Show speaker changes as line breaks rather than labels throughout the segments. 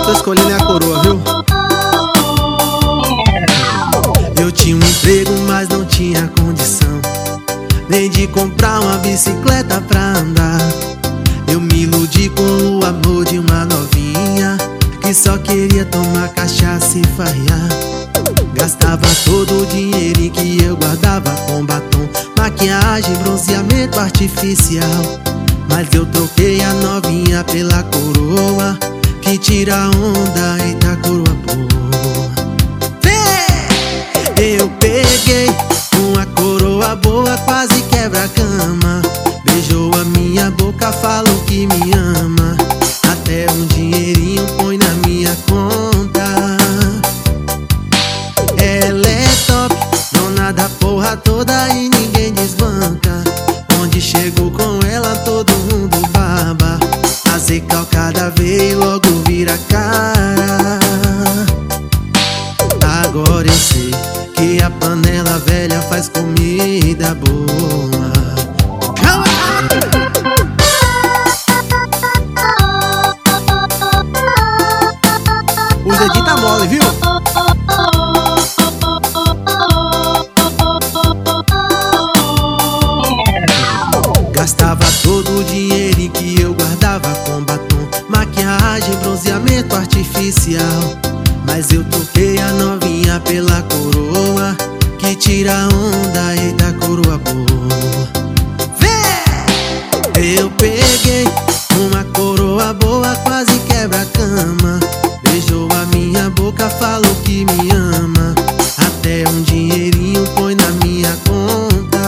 tô escolhendo é a coroa, viu?
Eu tinha um emprego, mas não tinha condição nem de comprar uma bicicleta pra andar. Eu me iludi com o amor de uma novinha que só queria tomar cachaça e farrear. Gastava todo o dinheiro que eu guardava com batom, maquiagem, bronzeamento artificial. Mas eu troquei a novinha pela coroa que tira a onda e dá coroa boa. Eu peguei uma coroa boa, quase quebra a cama. Beijou a minha boca, falou que me ama. Até um dinheirinho põe na minha conta. Ela é top, dona da porra toda e ninguém desbanca. Onde chegou com ela todo mundo baba. A recalcada veio logo vira a cara. Agora eu sei que a panela velha faz comida boa.
O dedinho tá mole, viu?
Gastava todo o dinheiro que eu guardava com batom, maquiagem, bronzeamento artificial. Mas eu troquei a novinha pela coroa que tira a onda e dá coroa boa. Eu peguei uma coroa boa, quase quebra a cama. Beijou a minha boca, falou que me ama. Até um dinheirinho põe na minha conta.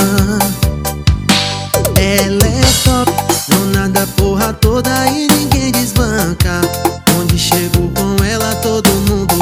Ela é top, dona da porra toda e ninguém desbanca. Onde chegou com ela todo mundo